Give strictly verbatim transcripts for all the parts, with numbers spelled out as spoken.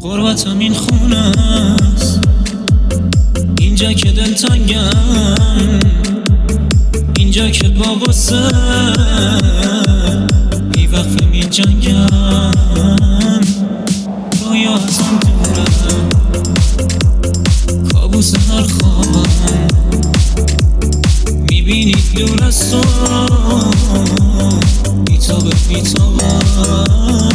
غربتم این خونه است، اینجا که دلتنگم، اینجا که با واسه بی وقفه می جنگم. رویا ازم دوره، کابوس هر خوابم، میبینی دور از تو بیتابه بیتابم.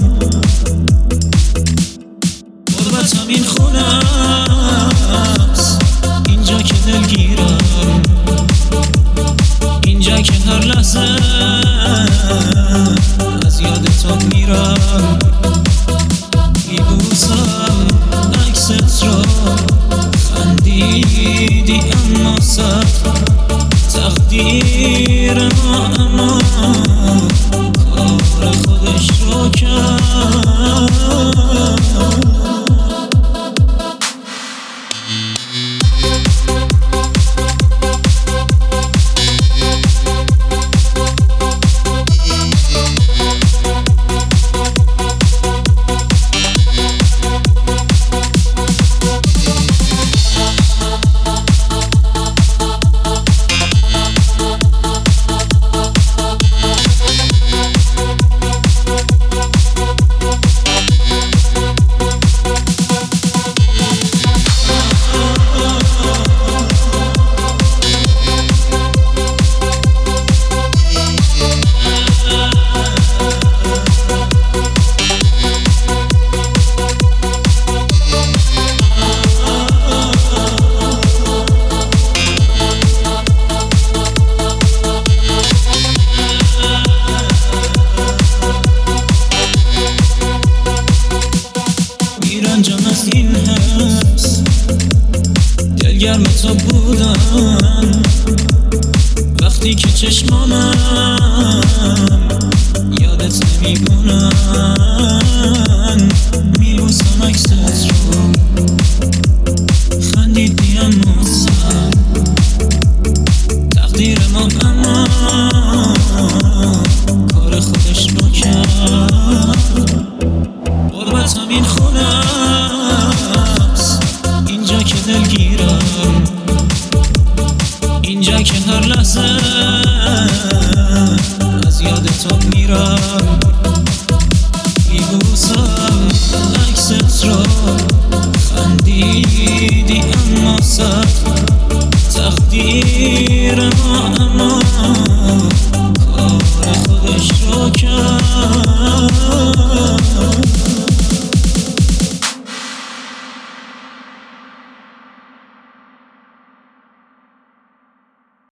غربتم این خونه است، اینجا که دلگیرم، اینجا که هر لحظه از یاد تو میرم. میبوسم عکست رو، خندیدی اما سر تقدیر ما، اما کار خودش رو کرد. رنجم از این هست، دلگرم تو بودم وقتی که چشمانم یادت نمیمونن. میبوسم عکست رو، خندیدی اما سر تقدیر ما، اما کار خودش رو کرد. غربتم این خونه است، اینجا که دلگیرم، اینجا که هر لحظه از یاد تو میرم. میبوسم عکست رو،